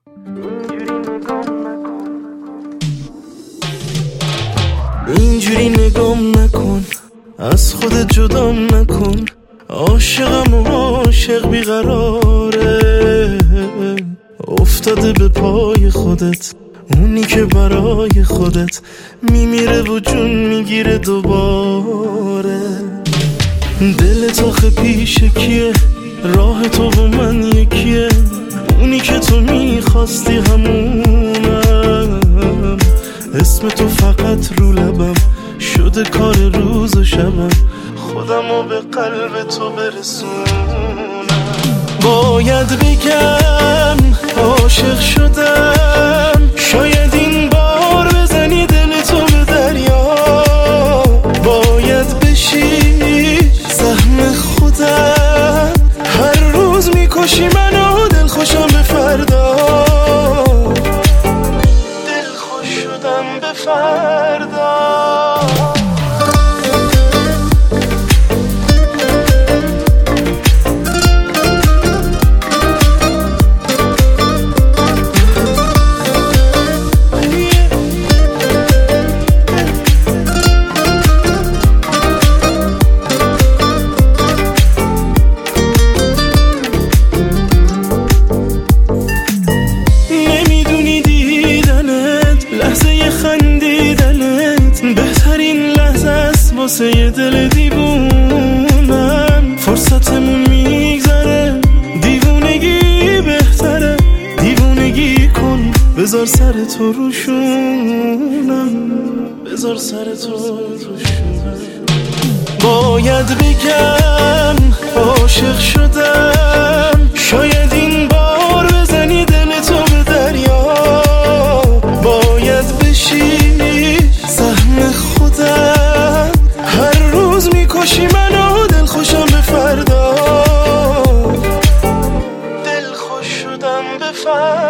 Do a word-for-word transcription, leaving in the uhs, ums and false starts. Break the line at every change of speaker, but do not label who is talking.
اینجوری نگام نکن، از خودت جدام نکن. عاشقم و عاشق بیقراره، افتاده به پای خودت، اونی که برای خودت میمیره و جون میگیره دوباره. دلت آخه پیش کیه؟ راه تو و من یکیه، اونی که تو میخواستی همونم. اسم تو فقط رو لبم شده کار روز و شبم، خودم رو به قلب تو برسونم. باید بگم عاشق شدم، شاید این بار بزنی دل تو به دریا. باید بشی سهم خودم، هر روز میکشی منو دل خوشم به فردا. دل خوش شدم به فردا. بهترین لحظه است واسه یه دل دیوونم. فرصتمون میگذره، دیوونگی بهتره. دیوونگی کن، بذار سر تو روشونم، بذار سر تو روشونم. باید بگم عاشق شدم، شاید این بار بزنی دل تو به دریا. باید بشی سهم خودم، هر روز میکشی منو دل خوشم به فردا. دل خوش شدم به فردا.